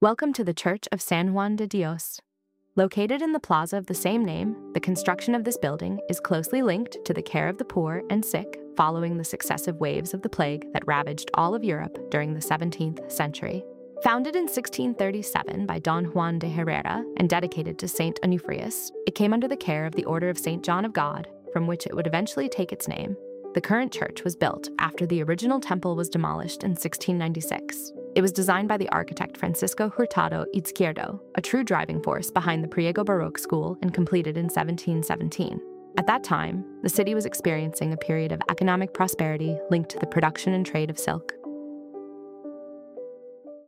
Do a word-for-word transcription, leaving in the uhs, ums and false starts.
Welcome to the Church of San Juan de Dios. Located in the plaza of the same name, the construction of this building is closely linked to the care of the poor and sick following the successive waves of the plague that ravaged all of Europe during the seventeenth century. Founded in sixteen thirty-seven by Don Juan de Herrera and dedicated to Saint Onufrius, it came under the care of the Order of Saint John of God, from which it would eventually take its name. The current church was built after the original temple was demolished in sixteen ninety-six. It was designed by the architect Francisco Hurtado Izquierdo, a true driving force behind the Priego Baroque school, and completed in seventeen seventeen. At that time, the city was experiencing a period of economic prosperity linked to the production and trade of silk.